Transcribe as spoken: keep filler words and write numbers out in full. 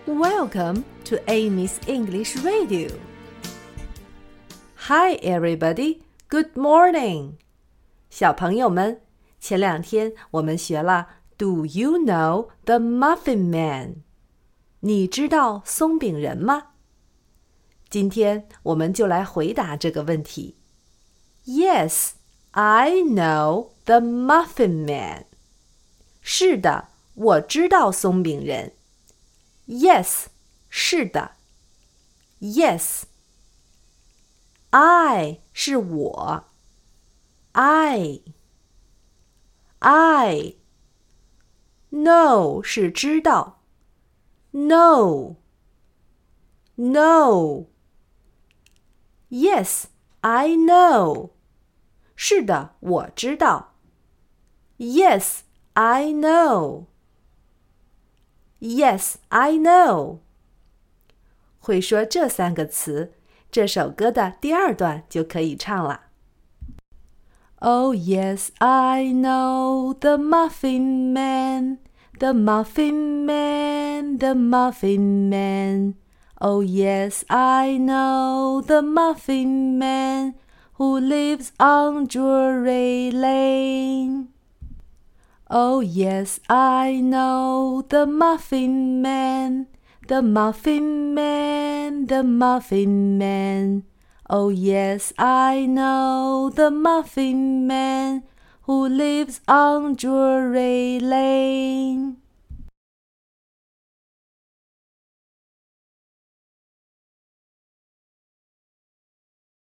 Welcome to Amy's English Radio. Hi, everybody. Good morning. 小朋友们，前两天我们学了 Do you know the Muffin Man? 你知道松饼人吗？今天我们就来回答这个问题。Yes, I know the Muffin Man. 是的，我知道松饼人。Yes, 是的。Yes. I 是我。I. I. No 是知道。No. No. Yes, I know. 是的，我知道。Yes, I know.Yes, I know. 会说这三个词，这首歌的第二段就可以唱了。Oh, yes, I know the Muffin Man, the Muffin Man, the Muffin Man. Oh, yes, I know the Muffin Man who lives on Drury Lane.Oh, yes, I know the Muffin Man, the Muffin Man, the Muffin Man. Oh, yes, I know the Muffin Man who lives on Drury Lane.